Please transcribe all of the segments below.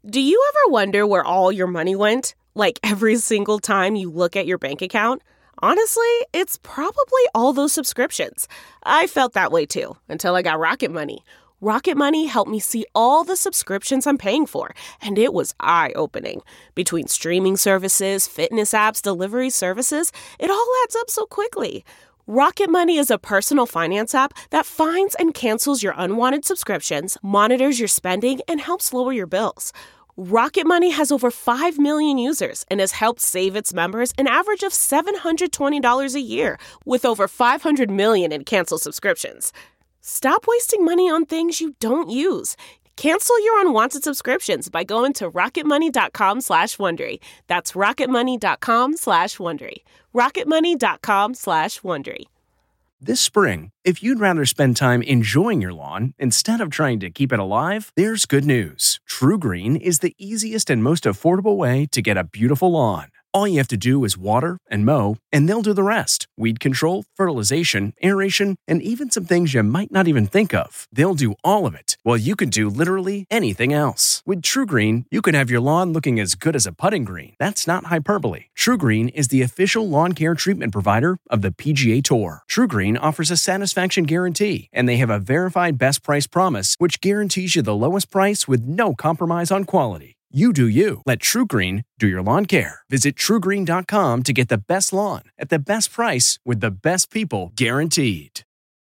Do you ever wonder where all your money went? Like every single time you look at your bank account? Honestly, it's probably all those subscriptions. I felt that way too, until I got Rocket Money. Rocket Money helped me see all the subscriptions I'm paying for, and it was eye-opening. Between streaming services, fitness apps, delivery services, it all adds up so quickly. Rocket Money is a personal finance app that finds and cancels your unwanted subscriptions, monitors your spending, and helps lower your bills. Rocket Money has over 5 million users and has helped save its members an average of $720 a year, with over 500 million in canceled subscriptions. Stop wasting money on things you don't use. Cancel your unwanted subscriptions by going to rocketmoney.com/Wondery. That's rocketmoney.com/Wondery. rocketmoney.com/Wondery. This spring, if you'd rather spend time enjoying your lawn instead of trying to keep it alive, there's good news. TruGreen is the easiest and most affordable way to get a beautiful lawn. All you have to do is water and mow, and they'll do the rest. Weed control, fertilization, aeration, and even some things you might not even think of. They'll do all of it, while you can do literally anything else. With TruGreen, you can have your lawn looking as good as a putting green. That's not hyperbole. TruGreen is the official lawn care treatment provider of the PGA Tour. TruGreen offers a satisfaction guarantee, and they have a verified best price promise, which guarantees you the lowest price with no compromise on quality. You do you. Let TruGreen do your lawn care. Visit TruGreen.com to get the best lawn at the best price with the best people guaranteed.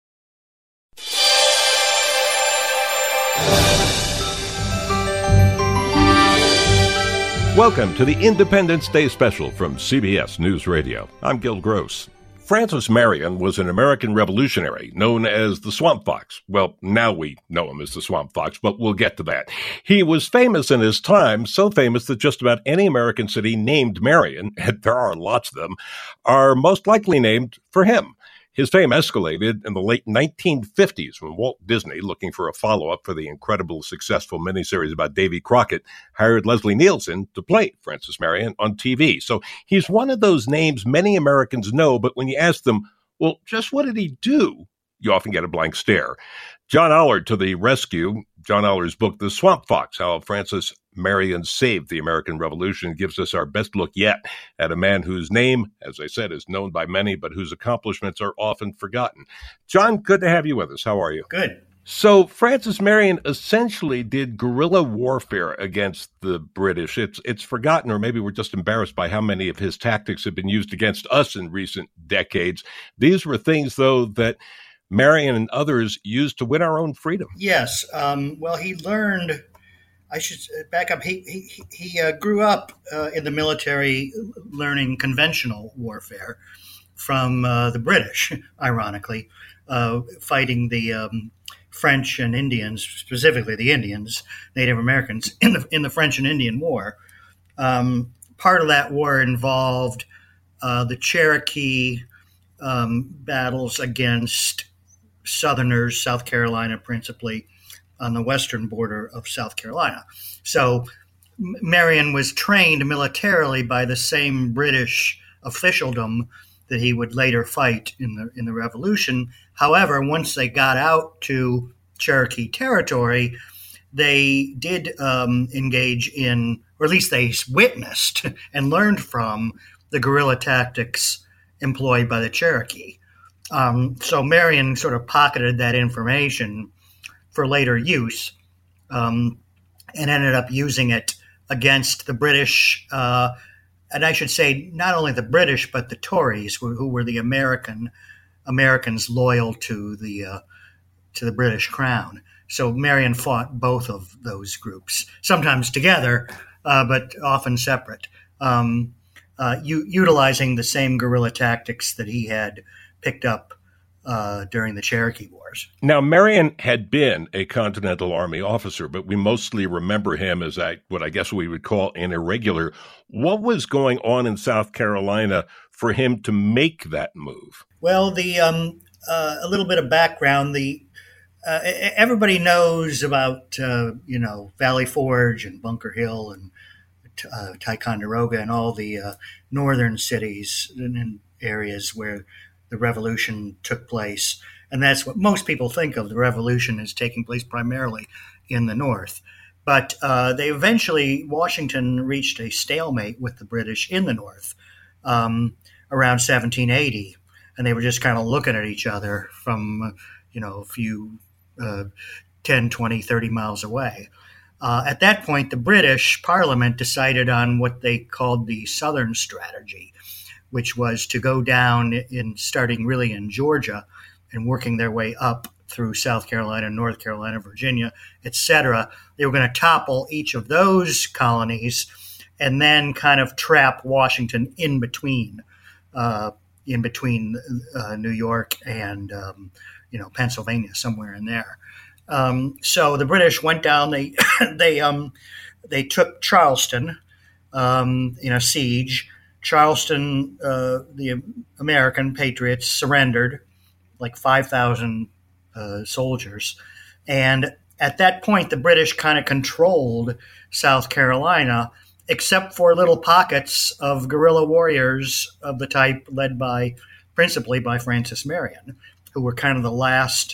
Welcome to the Independence Day special from CBS News Radio. I'm Gil Gross. Francis Marion was an American revolutionary known as the Swamp Fox. Well, now we know him as the Swamp Fox, but we'll get to that. He was famous in his time, so famous that just about any American city named Marion, and there are lots of them, are most likely named for him. His fame escalated in the late 1950s when Walt Disney, looking for a follow-up for the incredibly successful miniseries about Davy Crockett, hired Leslie Nielsen to play Francis Marion on TV. So he's one of those names many Americans know, but when you ask them, well, just what did he do? You often get a blank stare. John Allard to the rescue. John Allard's book, The Swamp Fox, How Francis Marion Saved the American Revolution, gives us our best look yet at a man whose name, as I said, is known by many, but whose accomplishments are often forgotten. John, good to have you with us. How are you? Good. So Francis Marion essentially did guerrilla warfare against the British. It's forgotten, or maybe we're just embarrassed by how many of his tactics have been used against us in recent decades. These were things, though, that Marion and others used to win our own freedom. Yes. Well, he learned, I should back up, he grew up in the military learning conventional warfare from the British, ironically, fighting the French and Indians, specifically the Indians, Native Americans, in the French and Indian War. Part of that war involved the Cherokee battles against Southerners, South Carolina principally, on the western border of South Carolina. So Marion was trained militarily by the same British officialdom that he would later fight in the Revolution. However, once they got out to Cherokee territory, they did engage in, or at least they witnessed and learned from, the guerrilla tactics employed by the Cherokee. So Marion sort of pocketed that information for later use and ended up using it against the British, and I should say not only the British, but the Tories, who were the Americans loyal to the British crown. So Marion fought both of those groups, sometimes together, but often separate, utilizing the same guerrilla tactics that he had picked up during the Cherokee Wars. Now, Marion had been a Continental Army officer, but we mostly remember him as what I guess we would call an irregular. What was going on in South Carolina for him to make that move? Well, a little bit of background. Everybody knows about Valley Forge and Bunker Hill and Ticonderoga and all the northern cities and areas where the revolution took place. And that's what most people think of. The revolution is taking place primarily in the North. But Washington reached a stalemate with the British in the North around 1780. And they were just kind of looking at each other from, a few 10, 20, 30 miles away. At that point, the British Parliament decided on what they called the Southern Strategy, which was to go down starting really in Georgia and working their way up through South Carolina, North Carolina, Virginia, etc. They were going to topple each of those colonies and then kind of trap Washington in between New York and Pennsylvania, somewhere in there. So the British went down. They took Charleston in a siege. Charleston, the American patriots surrendered, like 5,000 soldiers. And at that point, the British kind of controlled South Carolina, except for little pockets of guerrilla warriors of the type led principally by Francis Marion, who were kind of the last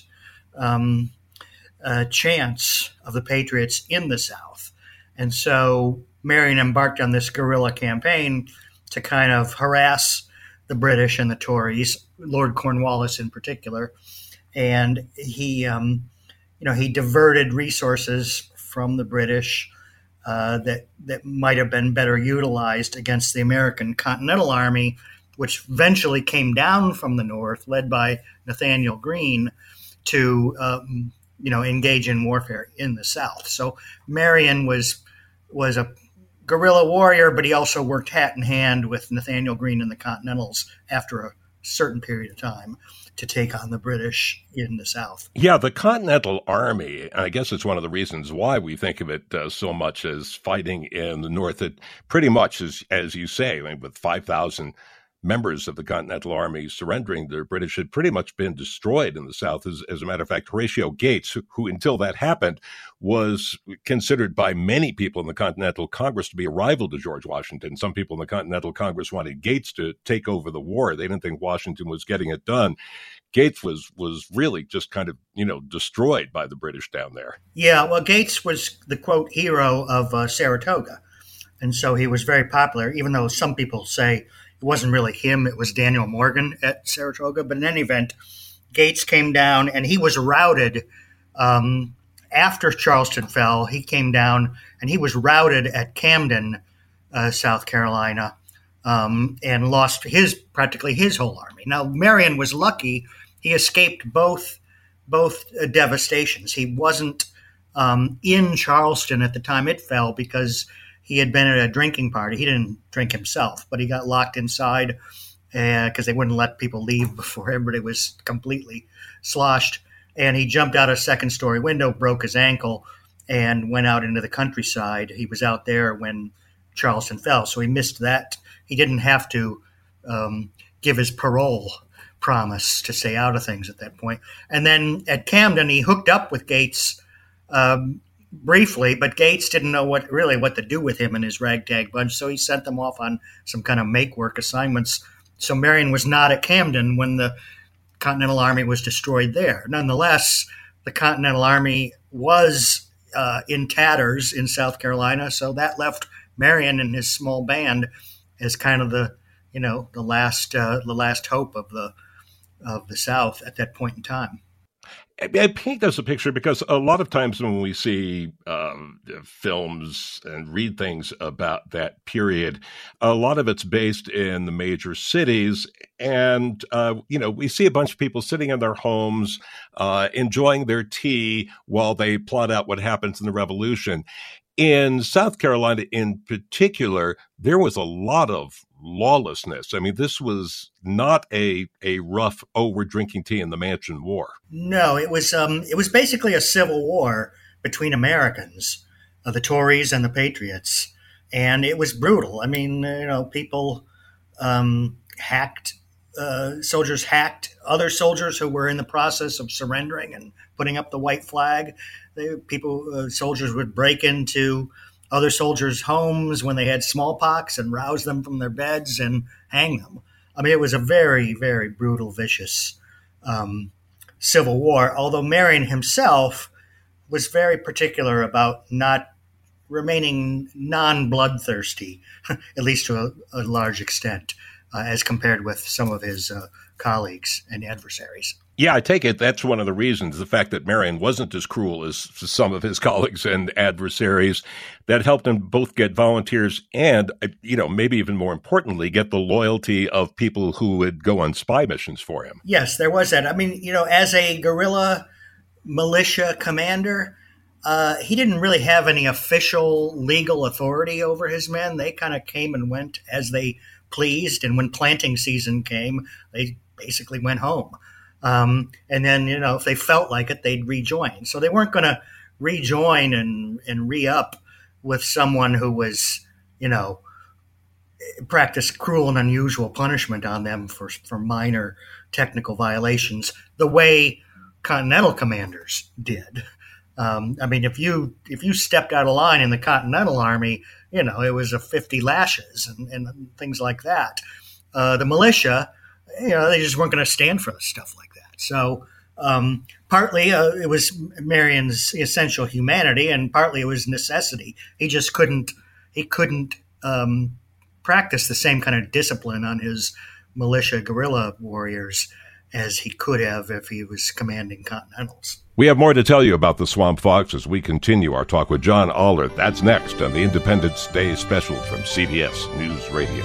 chance of the Patriots in the South. And so Marion embarked on this guerrilla campaign to kind of harass the British and the Tories, Lord Cornwallis in particular. And he diverted resources from the British that might have been better utilized against the American Continental Army, which eventually came down from the north, led by Nathaniel Greene, to engage in warfare in the South. So Marion was a guerrilla warrior, but he also worked hat in hand with Nathaniel Greene and the Continentals after a certain period of time to take on the British in the South. Yeah, the Continental Army, I guess it's one of the reasons why we think of it so much as fighting in the North. It pretty much, as you say, with 5,000 members of the Continental Army surrendering, the British had pretty much been destroyed in the South. As a matter of fact, Horatio Gates, who until that happened was considered by many people in the Continental Congress to be a rival to George Washington. Some people in the Continental Congress wanted Gates to take over the war. They didn't think Washington was getting it done. Gates was really just kind of, destroyed by the British down there. Yeah, well, Gates was the, quote, hero of Saratoga. And so he was very popular, even though some people say it wasn't really him, it was Daniel Morgan at Saratoga. But in any event, Gates came down and he was routed after Charleston fell. He came down and he was routed at Camden, South Carolina, and lost practically his whole army. Now, Marion was lucky. He escaped both devastations. He wasn't in Charleston at the time it fell because he had been at a drinking party. He didn't drink himself, but he got locked inside because they wouldn't let people leave before everybody was completely sloshed. And he jumped out a second-story window, broke his ankle, and went out into the countryside. He was out there when Charleston fell, so he missed that. He didn't have to give his parole promise to stay out of things at that point. And then at Camden, he hooked up with Gates briefly, but Gates didn't know what to do with him and his ragtag bunch, so he sent them off on some kind of make-work assignments. So Marion was not at Camden when the Continental Army was destroyed there. Nonetheless, the Continental Army was in tatters in South Carolina, so that left Marion and his small band as kind of the last hope of the South at that point in time. I paint us a picture because a lot of times when we see films and read things about that period, a lot of it's based in the major cities. And, we see a bunch of people sitting in their homes, enjoying their tea while they plot out what happens in the Revolution. In South Carolina in particular, there was a lot of lawlessness. I mean, this was not a rough, we're drinking tea in the mansion war. No, it was basically a civil war between Americans, the Tories and the Patriots. And it was brutal. I mean, people soldiers hacked other soldiers who were in the process of surrendering and putting up the white flag. Soldiers would break into other soldiers' homes when they had smallpox and rouse them from their beds and hang them. I mean, it was a very, very brutal, vicious Civil War, although Marion himself was very particular about not remaining non-bloodthirsty, at least to a large extent, as compared with some of his colleagues and adversaries. Yeah, I take it that's one of the reasons, the fact that Marion wasn't as cruel as some of his colleagues and adversaries, that helped him both get volunteers and, maybe even more importantly, get the loyalty of people who would go on spy missions for him. Yes, there was that. I mean, as a guerrilla militia commander, he didn't really have any official legal authority over his men. They kind of came and went as they pleased. And when planting season came, they basically went home. And then, if they felt like it, they'd rejoin. So they weren't going to rejoin and re-up with someone who was, practiced cruel and unusual punishment on them for minor technical violations the way Continental commanders did. If you stepped out of line in the Continental Army, it was a 50 lashes and things like that. The militia, they just weren't going to stand for stuff like that. So partly it was Marion's essential humanity, and partly it was necessity. He just couldn't practice the same kind of discipline on his militia guerrilla warriors as he could have if he was commanding Continentals. We have more to tell you about the Swamp Fox as we continue our talk with John Aller. That's next on the Independence Day Special from CBS News Radio.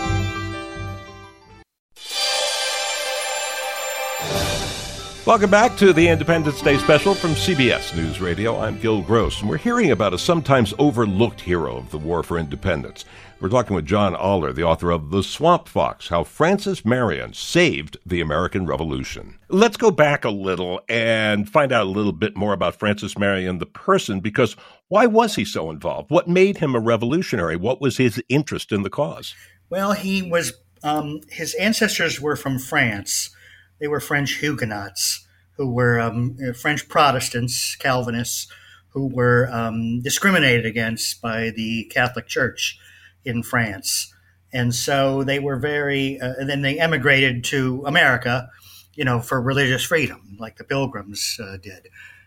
Welcome back to the Independence Day Special from CBS News Radio. I'm Gil Gross, and we're hearing about a sometimes overlooked hero of the War for Independence. We're talking with John Aller, the author of The Swamp Fox, How Francis Marion Saved the American Revolution. Let's go back a little and find out a little bit more about Francis Marion, the person, because why was he so involved? What made him a revolutionary? What was his interest in the cause? Well, he was his ancestors were from France. They were French Huguenots who were French Protestants, Calvinists, who were discriminated against by the Catholic Church in France. And so they were and then they emigrated to America, for religious freedom, like the Pilgrims did.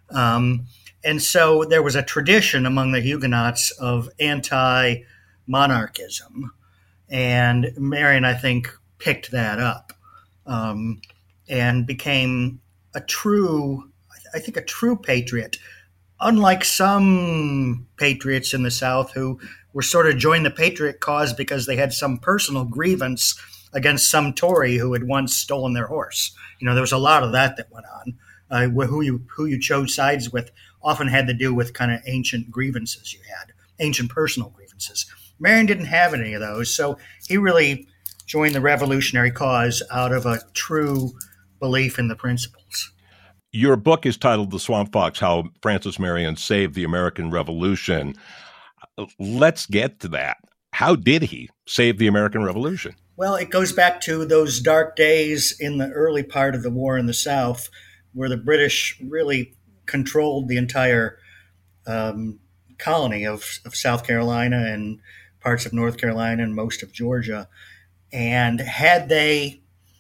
And so there was a tradition among the Huguenots of anti-monarchism. And Marion, I think, picked that up. And became a true patriot, unlike some patriots in the South who were sort of joined the patriot cause because they had some personal grievance against some Tory who had once stolen their horse. There was a lot of that went on. Who you chose sides with often had to do with kind of ancient grievances you had, ancient personal grievances. Marion didn't have any of those, so he really joined the revolutionary cause out of a true belief in the principles. Your book is titled The Swamp Fox, How Francis Marion Saved the American Revolution. Let's get to that. How did he save the American Revolution? Well, it goes back to those dark days in the early part of the war in the South, where the British really controlled the entire colony of South Carolina and parts of North Carolina and most of Georgia. And had they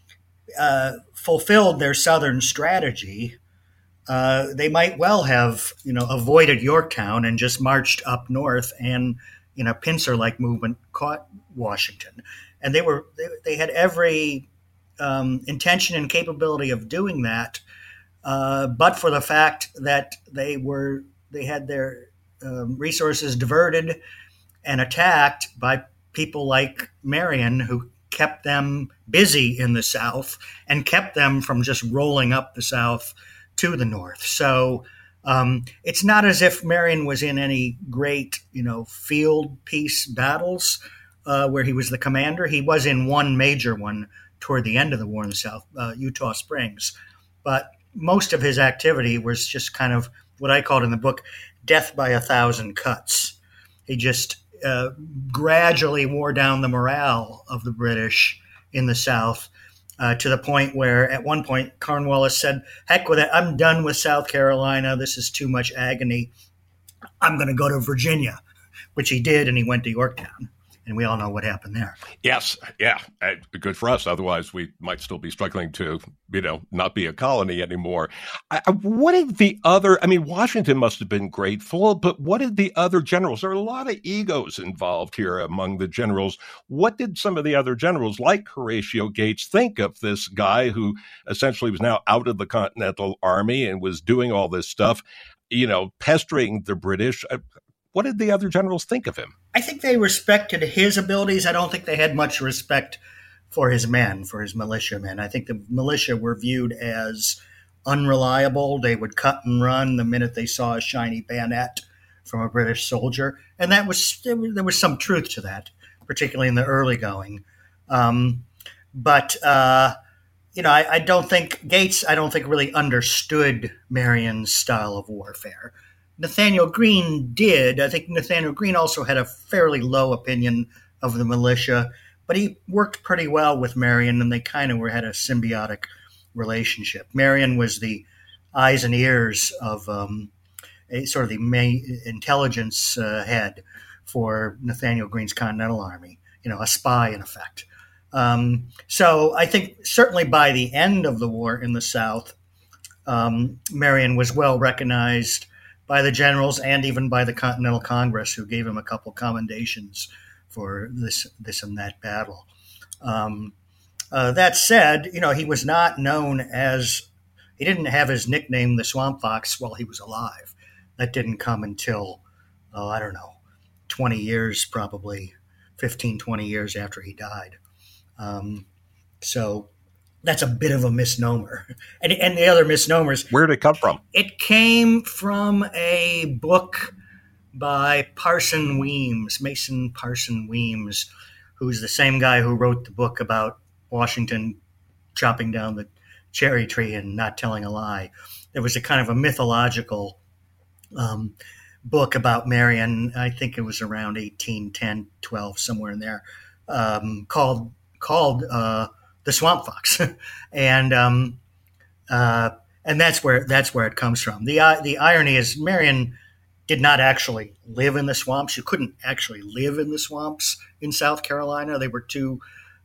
fulfilled their Southern strategy, they might well have, avoided Yorktown and just marched up north and, in a pincer-like movement, caught Washington. And they had every intention and capability of doing that, but for the fact that they had their resources diverted and attacked by people like Marion, who kept them busy in the South and kept them from just rolling up the South to the North. So it's not as if Marion was in any great, field peace battles where he was the commander. He was in one major one toward the end of the war in the South, Eutaw Springs. But most of his activity was just kind of what I called in the book, death by 1,000 cuts. He just gradually wore down the morale of the British in the South to the point where at one point Cornwallis said, heck with it, I'm done with South Carolina. This is too much agony. I'm going to go to Virginia, which he did, and he went to Yorktown. And we all know what happened there. Yes. Yeah. Good for us. Otherwise, we might still be struggling to, not be a colony anymore. What did the other, Washington must have been grateful, but what did the other generals? There are a lot of egos involved here among the generals. What did some of the other generals, like Horatio Gates, think of this guy who essentially was now out of the Continental Army and was doing all this stuff, pestering the British? What did the other generals think of him? I think they respected his abilities. I don't think they had much respect for his men, for his militiamen. I think the militia were viewed as unreliable. They would cut and run the minute they saw a shiny bayonet from a British soldier. And there was some truth to that, particularly in the early going. I don't think Gates really understood Marion's style of warfare. Nathaniel Greene did. I think Nathaniel Greene also had a fairly low opinion of the militia, but he worked pretty well with Marion, and they kind of had a symbiotic relationship. Marion was the eyes and ears of sort of the main intelligence head for Nathaniel Greene's Continental Army, a spy in effect. So I think certainly by the end of the war in the South, Marion was well recognized by the generals and even by the Continental Congress, who gave him a couple commendations for this and that battle. That said, he was not known as, he didn't have his nickname, the Swamp Fox, while he was alive. That didn't come until, 20 years, probably 15, 20 years after he died. So that's a bit of a misnomer. And the other misnomers. Where did it come from? It came from a book by Mason Parson Weems, who's the same guy who wrote the book about Washington chopping down the cherry tree and not telling a lie. There was a kind of a mythological book about Marion. I think it was around 1810, 12, somewhere in there, called The Swamp Fox, and that's where it comes from. The irony is Marion did not actually live in the swamps. You couldn't actually live in the swamps in South Carolina. They were too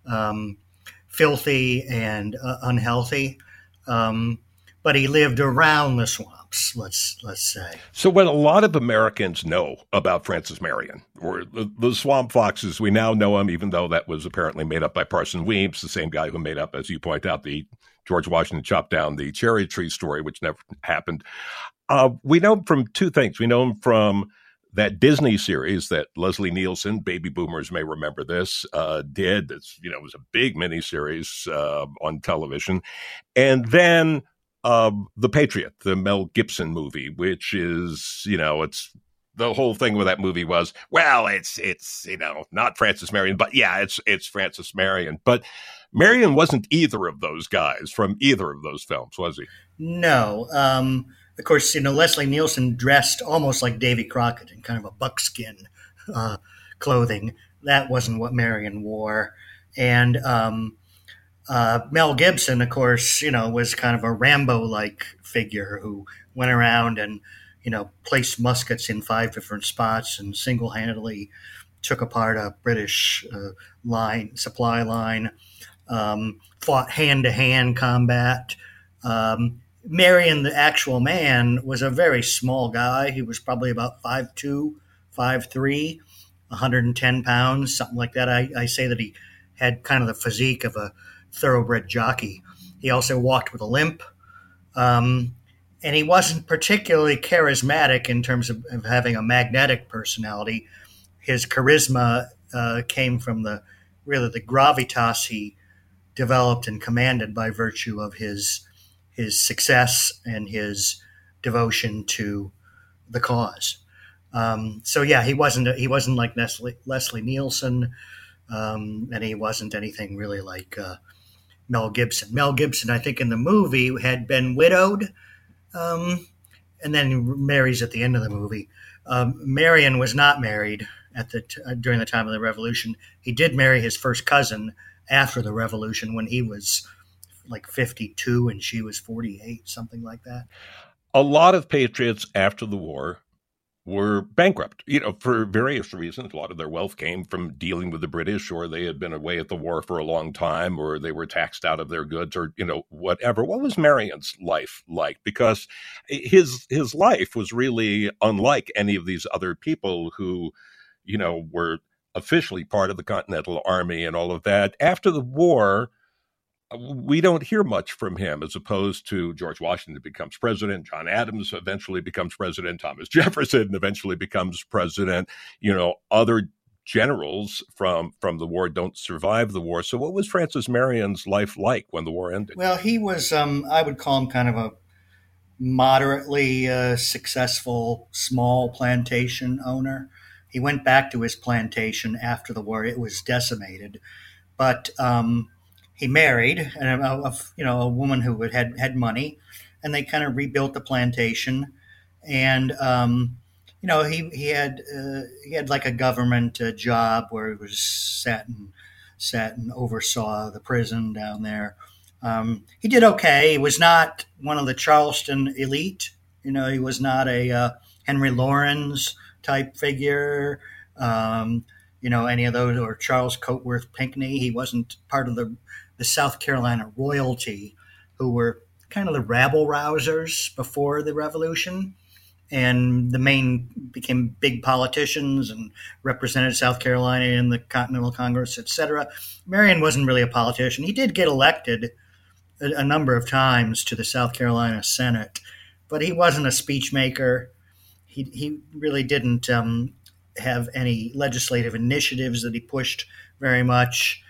filthy and unhealthy. But he lived around the swamps, let's say. So what a lot of Americans know about Francis Marion, or the Swamp Foxes, we now know him, even though that was apparently made up by Parson Weems, the same guy who made up, as you point out, the George Washington chopped down the cherry tree story, which never happened. We know him from two things. We know him from that Disney series that Leslie Nielsen, baby boomers may remember this, did. It's, it was a big miniseries on television. And then The Patriot, the Mel Gibson movie, which is, it's the whole thing with that movie was, well, it's not Francis Marion, but yeah, it's Francis Marion. But Marion wasn't either of those guys from either of those films, was he? No. Of course, Leslie Nielsen dressed almost like Davy Crockett in kind of a buckskin clothing. That wasn't what Marion wore. And Mel Gibson, of course, was kind of a Rambo-like figure who went around and, placed muskets in 5 different spots and single-handedly took apart a British supply line, fought hand-to-hand combat. Marion, the actual man, was a very small guy. He was probably about 5'2", 5'3", 110 pounds, something like that. I say that he had kind of the physique of a thoroughbred jockey. He also walked with a limp, and he wasn't particularly charismatic in terms of having a magnetic personality. His charisma came from the gravitas he developed and commanded by virtue of his success and his devotion to the cause. So yeah, he wasn't like Leslie Nielsen, and he wasn't anything really like Mel Gibson. Mel Gibson, I think, in the movie had been widowed, and then marries at the end of the movie. Marion was not married during the time of the Revolution. He did marry his first cousin after the Revolution when he was like 52 and she was 48, something like that. A lot of patriots after the war were bankrupt, for various reasons. A lot of their wealth came from dealing with the British, or they had been away at the war for a long time, or they were taxed out of their goods, or, whatever. What was Marion's life like? Because his life was really unlike any of these other people who, were officially part of the Continental Army and all of that. After the war, we don't hear much from him, as opposed to George Washington becomes president, John Adams eventually becomes president, Thomas Jefferson eventually becomes president. Other generals from the war don't survive the war. So what was Francis Marion's life like when the war ended? Well, he was, I would call him kind of a moderately successful small plantation owner. He went back to his plantation after the war. It was decimated, but he married a woman who had money, and they kind of rebuilt the plantation. And he had like a government job where he was sat and oversaw the prison down there. He did okay. He was not one of the Charleston elite. He was not a Henry Laurens type figure. Any of those, or Charles Coatworth Pinckney. He wasn't part of the South Carolina royalty, who were kind of the rabble-rousers before the Revolution, and became big politicians and represented South Carolina in the Continental Congress, etc. Marion wasn't really a politician. He did get elected a number of times to the South Carolina Senate, but he wasn't a speech maker. He really didn't have any legislative initiatives that he pushed very much.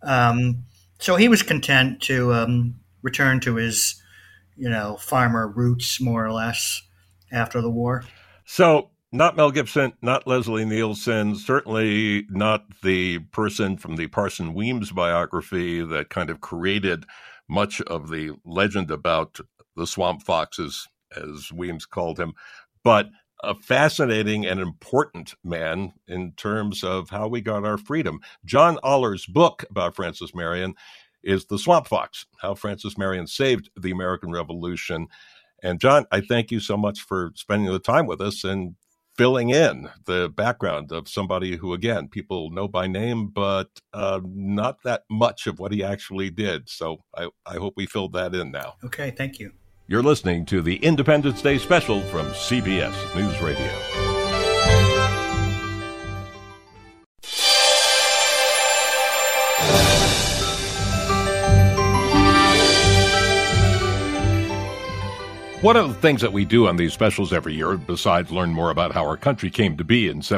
So he was content to return to his, farmer roots, more or less, after the war. So not Mel Gibson, not Leslie Nielsen, certainly not the person from the Parson Weems biography that kind of created much of the legend about the Swamp Foxes, as Weems called him, but a fascinating and important man in terms of how we got our freedom. John Oller's book about Francis Marion is The Swamp Fox, How Francis Marion Saved the American Revolution. And John, I thank you so much for spending the time with us and filling in the background of somebody who, again, people know by name, but not that much of what he actually did. So I hope we filled that in now. Okay, thank you. You're listening to the Independence Day special from CBS News Radio. One of the things that we do on these specials every year, besides learn more about how our country came to be in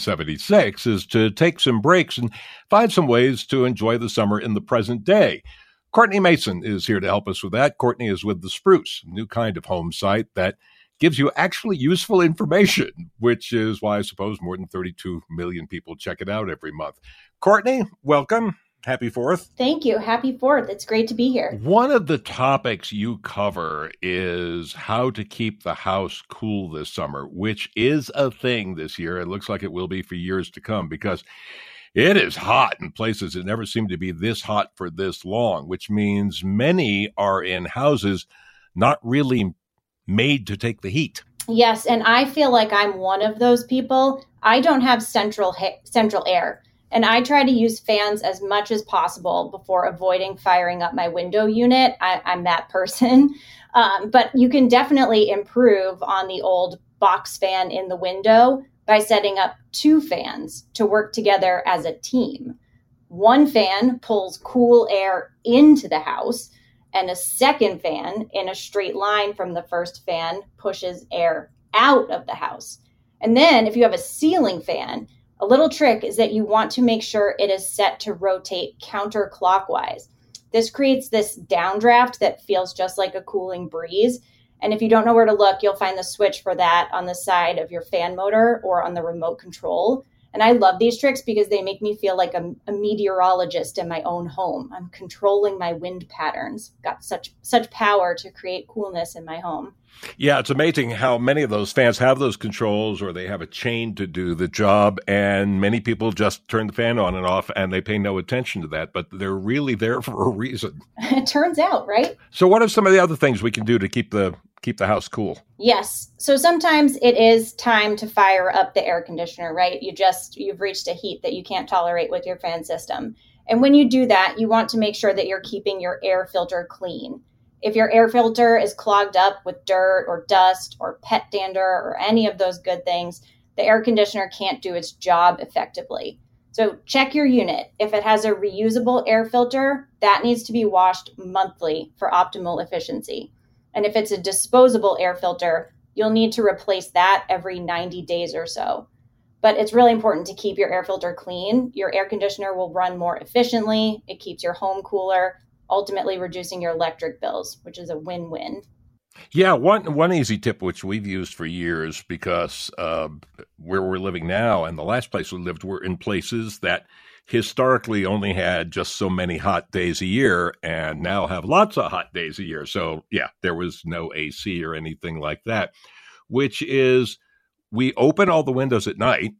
1776, is to take some breaks and find some ways to enjoy the summer in the present day. Courtney Mason is here to help us with that. Courtney is with The Spruce, a new kind of home site that gives you actually useful information, which is why I suppose more than 32 million people check it out every month. Courtney, welcome. Happy 4th. Thank you. Happy 4th. It's great to be here. One of the topics you cover is how to keep the house cool this summer, which is a thing this year. It looks like it will be for years to come because it is hot in places that never seem to be this hot for this long, which means many are in houses not really made to take the heat. Yes, and I feel like I'm one of those people. I don't have central air, and I try to use fans as much as possible before avoiding firing up my window unit. I'm that person. But you can definitely improve on the old box fan in the window by setting up 2 fans to work together as a team. One fan pulls cool air into the house, and a second fan in a straight line from the first fan pushes air out of the house. And then if you have a ceiling fan, a little trick is that you want to make sure it is set to rotate counterclockwise. This creates this downdraft that feels just like a cooling breeze. And if you don't know where to look, you'll find the switch for that on the side of your fan motor or on the remote control. And I love these tricks because they make me feel like a meteorologist in my own home. I'm controlling my wind patterns. Got such power to create coolness in my home. Yeah, it's amazing how many of those fans have those controls or they have a chain to do the job. And many people just turn the fan on and off and they pay no attention to that. But they're really there for a reason. It turns out, right? So what are some of the other things we can do to keep the keep the house cool? Yes. So sometimes it is time to fire up the air conditioner, right? You've reached a heat that you can't tolerate with your fan system. And when you do that, you want to make sure that you're keeping your air filter clean. If your air filter is clogged up with dirt or dust or pet dander or any of those good things, the air conditioner can't do its job effectively. So check your unit. If it has a reusable air filter, that needs to be washed monthly for optimal efficiency. And if it's a disposable air filter, you'll need to replace that every 90 days or so. But it's really important to keep your air filter clean. Your air conditioner will run more efficiently. It keeps your home cooler, ultimately reducing your electric bills, which is a win-win. Yeah, one easy tip, which we've used for years, because where we're living now and the last place we lived were in places that historically only had just so many hot days a year and now have lots of hot days a year. So, yeah, there was no AC or anything like that, which is we open all the windows at night.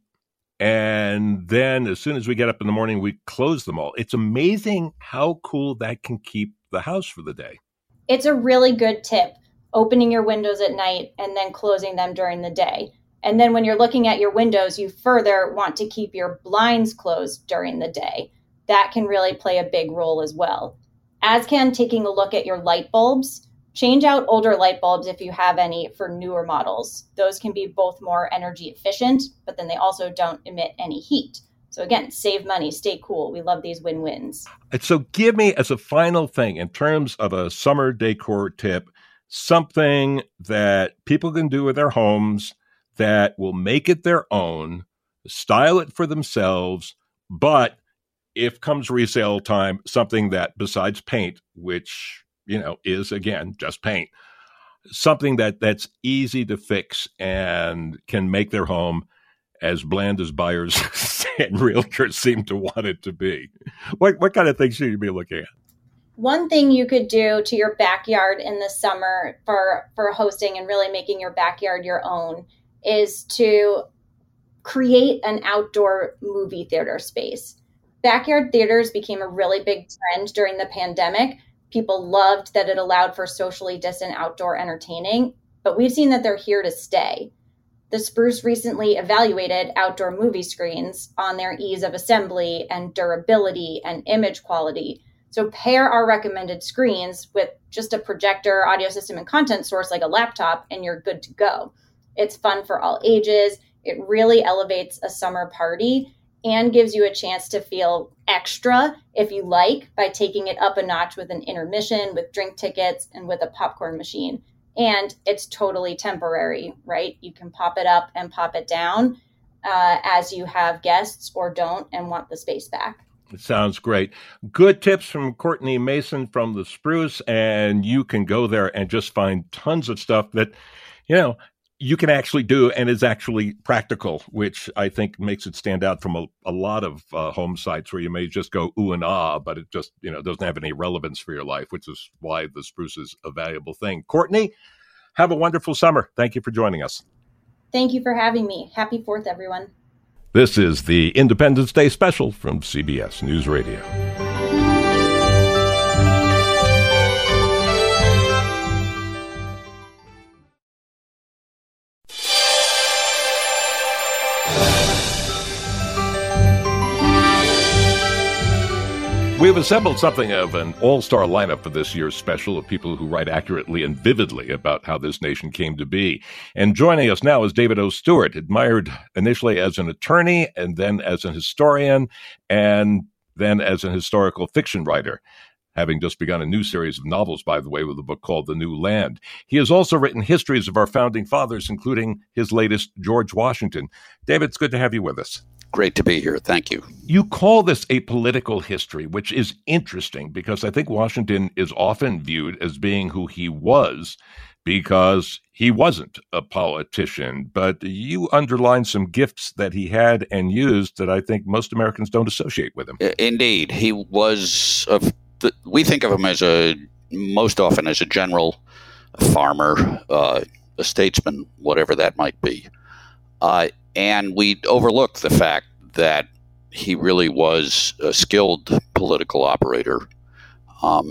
And then as soon as we get up in the morning, we close them all. It's amazing how cool that can keep the house for the day. It's a really good tip, opening your windows at night and then closing them during the day. And then when you're looking at your windows, you further want to keep your blinds closed during the day. That can really play a big role as well. As can taking a look at your light bulbs. Change out older light bulbs if you have any for newer models. Those can be both more energy efficient, but then they also don't emit any heat. So again, save money, stay cool. We love these win-wins. So give me, as a final thing, in terms of a summer decor tip, something that people can do with their homes that will make it their own, style it for themselves, but if comes resale time, something that besides paint, which is, again, just paint. Something that's easy to fix and can make their home as bland as buyers and realtors seem to want it to be. What kind of things should you be looking at? One thing you could do to your backyard in the summer for hosting and really making your backyard your own is to create an outdoor movie theater space. Backyard theaters became a really big trend during the pandemic. People loved that it allowed for socially distant outdoor entertaining, but we've seen that they're here to stay. The Spruce recently evaluated outdoor movie screens on their ease of assembly and durability and image quality. So pair our recommended screens with just a projector, audio system, and content source like a laptop, and you're good to go. It's fun for all ages. It really elevates a summer party and gives you a chance to feel extra, if you like, by taking it up a notch with an intermission, with drink tickets, and with a popcorn machine. And it's totally temporary, right? You can pop it up and pop it down as you have guests or don't and want the space back. It sounds great. Good tips from Courtney Mason from the Spruce, and you can go there and just find tons of stuff that, you can actually do and is actually practical, which I think makes it stand out from a lot of home sites where you may just go ooh and ah, but it just, doesn't have any relevance for your life, which is why the Spruce is a valuable thing. Courtney, have a wonderful summer. Thank you for joining us. Thank you for having me. Happy 4th, everyone. This is the Independence Day special from CBS News Radio. We've assembled something of an all-star lineup for this year's special of people who write accurately and vividly about how this nation came to be. And joining us now is David O. Stewart, admired initially as an attorney and then as an historian and then as an historical fiction writer, having just begun a new series of novels, by the way, with a book called The New Land. He has also written histories of our founding fathers, including his latest, George Washington. David, it's good to have you with us. Great to be here. Thank you. You call this a political history, which is interesting because I think Washington is often viewed as being who he was because he wasn't a politician. But you underline some gifts that he had and used that I think most Americans don't associate with him. Indeed. He was, we think of him most often as a general, a farmer, a statesman, whatever that might be. And we overlook the fact that he really was a skilled political operator.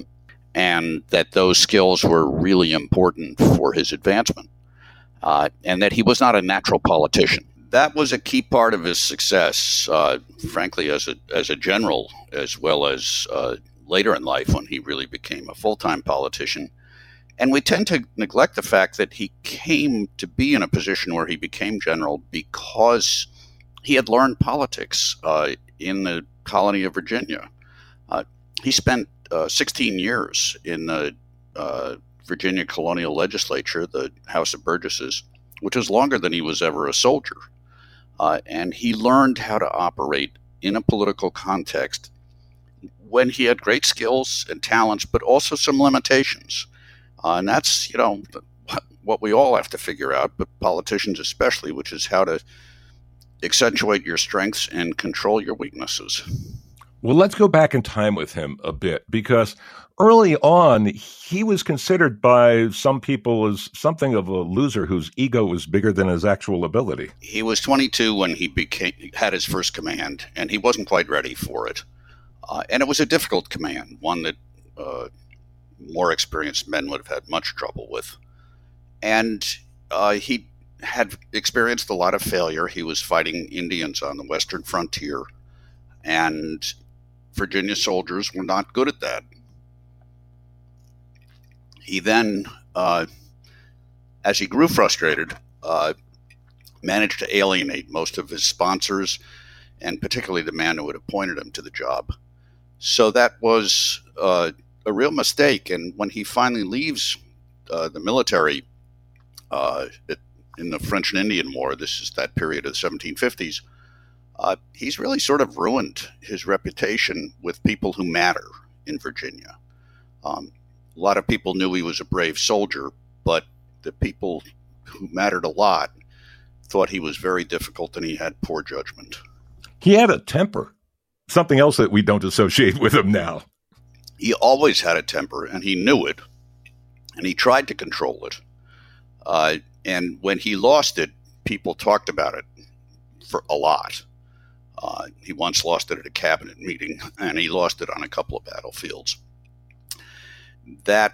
and that those skills were really important for his advancement, and that he was not a natural politician. That was a key part of his success, frankly, as a general, as well as later in life when he really became a full-time politician. And we tend to neglect the fact that he came to be in a position where he became general because he had learned politics in the colony of Virginia. He spent 16 years in the Virginia colonial legislature, the House of Burgesses, which was longer than he was ever a soldier. And he learned how to operate in a political context when he had great skills and talents, but also some limitations. And that's, what we all have to figure out, but politicians especially, which is how to accentuate your strengths and control your weaknesses. Well, let's go back in time with him a bit, because early on, he was considered by some people as something of a loser whose ego was bigger than his actual ability. He was 22 when he had his first command, and he wasn't quite ready for it. And it was a difficult command, one that more experienced men would have had much trouble with. And he had experienced a lot of failure. He was fighting Indians on the western frontier, and Virginia soldiers were not good at that. He then, as he grew frustrated, managed to alienate most of his sponsors, and particularly the man who had appointed him to the job. So that was a real mistake. And when he finally leaves the military in the French and Indian War, this is that period of the 1750s, he's really sort of ruined his reputation with people who matter in Virginia. A lot of people knew he was a brave soldier, but the people who mattered a lot thought he was very difficult and he had poor judgment. He had a temper, something else that we don't associate with him now. He always had a temper, and he knew it, and he tried to control it. And when he lost it, people talked about it for a lot. He once lost it at a cabinet meeting, and he lost it on a couple of battlefields. That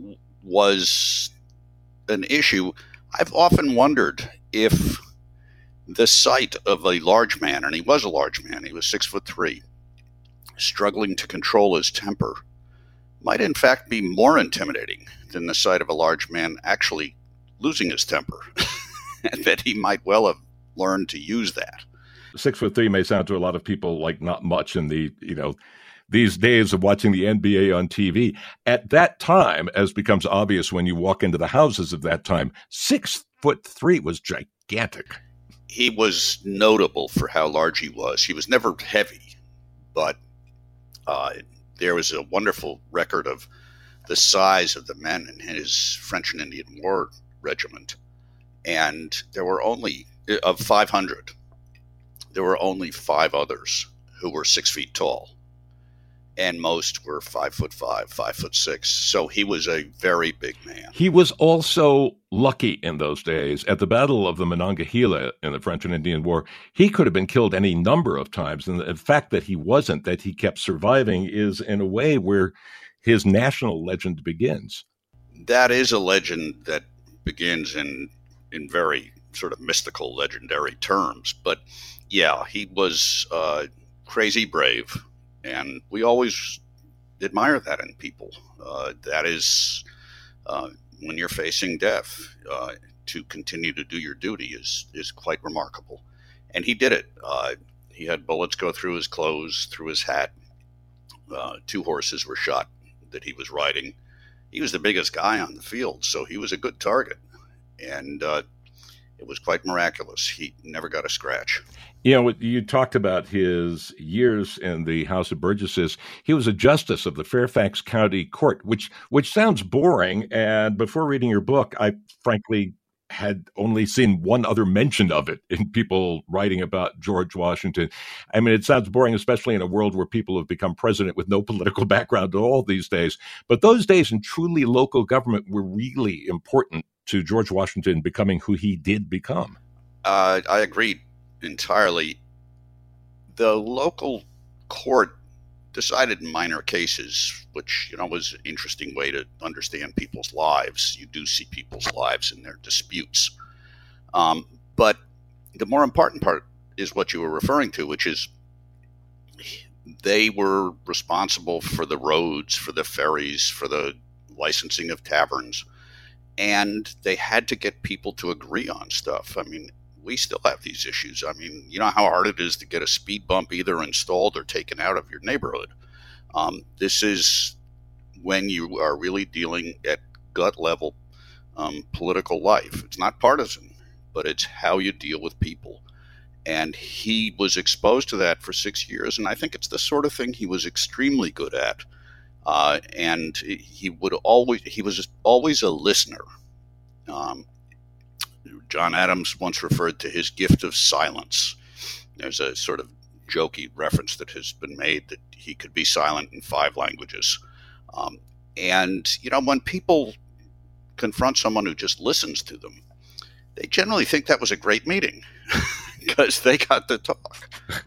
was an issue. I've often wondered if the sight of a large man, and he was a large man, he was 6'3", struggling to control his temper, might in fact be more intimidating than the sight of a large man actually losing his temper, and that he might well have learned to use that. 6'3" may sound to a lot of people like not much in the, these days of watching the NBA on TV. At that time, as becomes obvious when you walk into the houses of that time, 6'3" was gigantic. He was notable for how large he was. He was never heavy, but there was a wonderful record of the size of the men in his French and Indian War regiment. And there were only, of 500, there were only 5 others who were 6 feet tall. And most were 5'5", 5'6". So he was a very big man. He was also lucky in those days. At the Battle of the Monongahela in the French and Indian War, he could have been killed any number of times. And the fact that he wasn't, that he kept surviving, is in a way where his national legend begins. That is a legend that begins in very sort of mystical, legendary terms. But yeah, he was crazy brave. And we always admire that in people. That is, when you're facing death, to continue to do your duty is quite remarkable. And he did it. He had bullets go through his clothes, through his hat. 2 horses were shot that he was riding. He was the biggest guy on the field, so he was a good target. And it was quite miraculous. He never got a scratch. You talked about his years in the House of Burgesses. He was a justice of the Fairfax County Court, which sounds boring. And before reading your book, I frankly had only seen one other mention of it in people writing about George Washington. I mean, it sounds boring, especially in a world where people have become president with no political background at all these days. But those days in truly local government were really important to George Washington becoming who he did become. I agree entirely. The local court decided in minor cases, which, was an interesting way to understand people's lives. You do see people's lives in their disputes. But the more important part is what you were referring to, which is they were responsible for the roads, for the ferries, for the licensing of taverns, and they had to get people to agree on stuff. I mean, we still have these issues. I mean, you know how hard it is to get a speed bump either installed or taken out of your neighborhood. This is when you are really dealing at gut level political life. It's not partisan, but it's how you deal with people. And he was exposed to that for 6 years, and I think it's the sort of thing he was extremely good at. And he was always a listener. John Adams once referred to his gift of silence. There's a sort of jokey reference that has been made that he could be silent in 5 languages. And when people confront someone who just listens to them, they generally think that was a great meeting because they got to talk.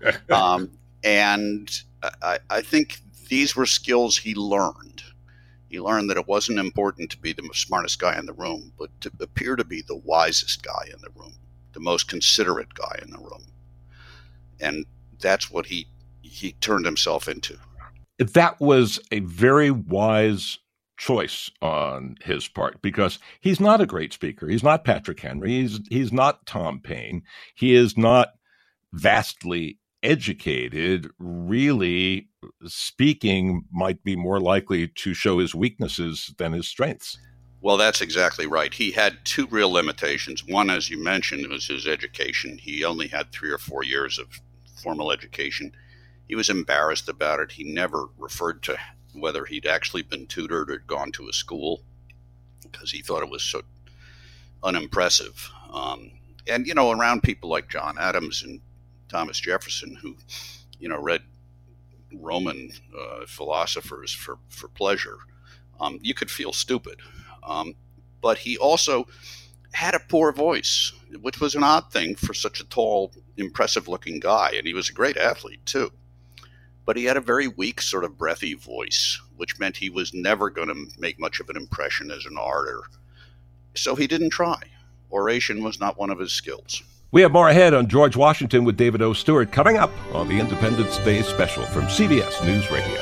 And I think these were skills he learned. He learned that it wasn't important to be the smartest guy in the room, but to appear to be the wisest guy in the room, the most considerate guy in the room. And that's what he turned himself into. That was a very wise choice on his part, because he's not a great speaker. He's not Patrick Henry. He's not Tom Paine. He is not vastly educated. Really, speaking might be more likely to show his weaknesses than his strengths. Well, that's exactly right. He had 2 real limitations. One, as you mentioned, was his education. He only had 3 or 4 years of formal education. He was embarrassed about it. He never referred to whether he'd actually been tutored or gone to a school because he thought it was so unimpressive. And, around people like John Adams and Thomas Jefferson, who, read Roman philosophers for pleasure, you could feel stupid. But he also had a poor voice, which was an odd thing for such a tall, impressive-looking guy, and he was a great athlete, too. But he had a very weak, sort of breathy voice, which meant he was never going to make much of an impression as an orator. So he didn't try. Oration was not one of his skills. We have more ahead on George Washington with David O. Stewart coming up on the Independence Day special from CBS News Radio.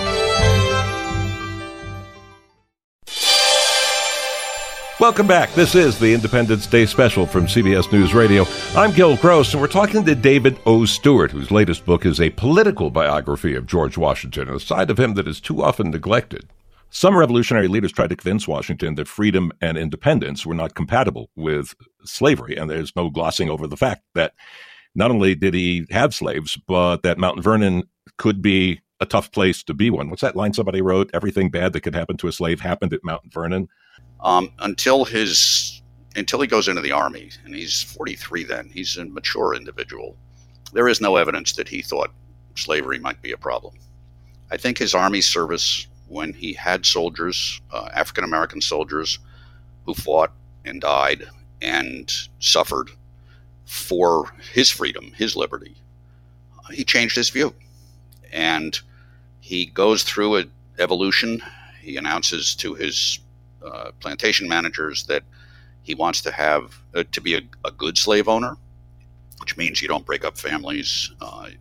Welcome back. This is the Independence Day special from CBS News Radio. I'm Gil Gross, and we're talking to David O. Stewart, whose latest book is a political biography of George Washington, a side of him that is too often neglected. Some revolutionary leaders tried to convince Washington that freedom and independence were not compatible with slavery, and there's no glossing over the fact that not only did he have slaves, but that Mount Vernon could be a tough place to be one. What's that line somebody wrote? Everything bad that could happen to a slave happened at Mount Vernon. Until he goes into the Army, and he's 43 then, he's a mature individual, there is no evidence that he thought slavery might be a problem. I think his Army service, when he had soldiers, African-American soldiers, who fought and died and suffered for his freedom, his liberty, he changed his view. And he goes through an evolution. He announces to his plantation managers that he wants to have to be a good slave owner, which means you don't break up families,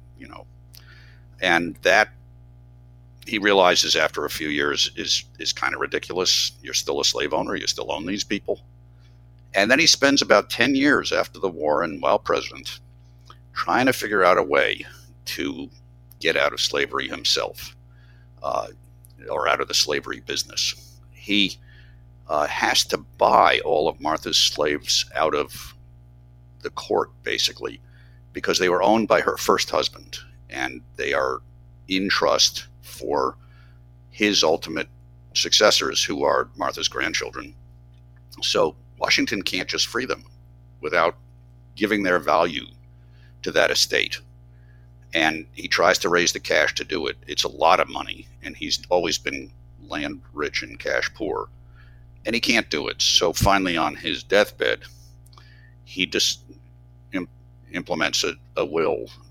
and that he realizes after a few years is kind of ridiculous. You're still a slave owner. You still own these people. And then he spends about 10 years after the war and while president trying to figure out a way to get out of slavery himself, or out of the slavery business. He has to buy all of Martha's slaves out of the court, basically, because they were owned by her first husband, and they are in trust for his ultimate successors, who are Martha's grandchildren. So Washington can't just free them without giving their value to that estate. And he tries to raise the cash to do it. It's a lot of money, and he's always been land rich and cash poor. And he can't do it. So finally, on his deathbed, he just implements a will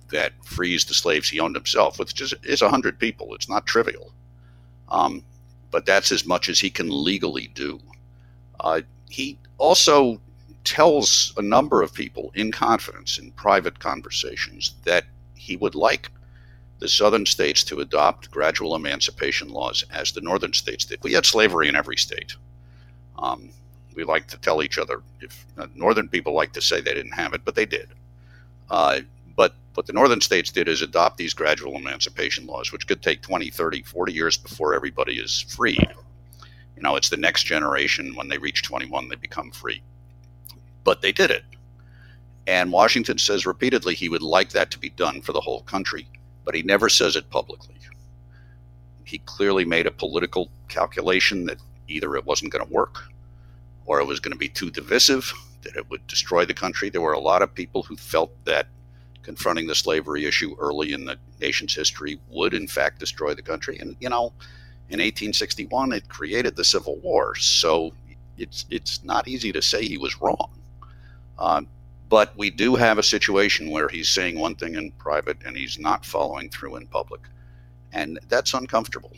that frees the slaves he owned himself, which is 100 people. It's not trivial. But that's as much as he can legally do. He also tells a number of people in confidence, in private conversations, that he would like the southern states to adopt gradual emancipation laws as the northern states did. We had slavery in every state. We like to tell each other, if northern people like to say they didn't have it, but they did. But what the northern states did is adopt these gradual emancipation laws, which could take 20, 30, 40 years before everybody is freed. You know, it's the next generation. When they reach 21, they become free. But they did it. And Washington says repeatedly he would like that to be done for the whole country, but he never says it publicly. He clearly made a political calculation that either it wasn't going to work or it was going to be too divisive, that it would destroy the country. There were a lot of people who felt that confronting the slavery issue early in the nation's history would, in fact, destroy the country. And, you know, in 1861, it created the Civil War. So it's not easy to say he was wrong. But we do have a situation where he's saying one thing in private and he's not following through in public. And that's uncomfortable.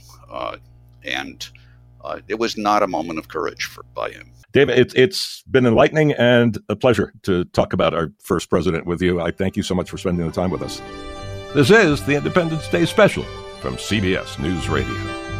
It was not a moment of courage by him. David, it's been enlightening and a pleasure to talk about our first president with you. I thank you so much for spending the time with us. This is the Independence Day Special from CBS News Radio.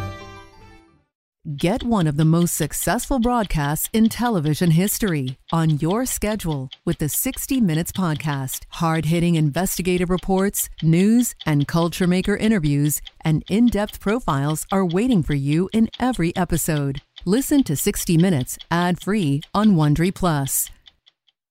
Get one of the most successful broadcasts in television history on your schedule with the 60 Minutes Podcast. Hard-hitting investigative reports, news, and culture maker interviews, and in-depth profiles are waiting for you in every episode. Listen to 60 Minutes ad-free on Wondery Plus.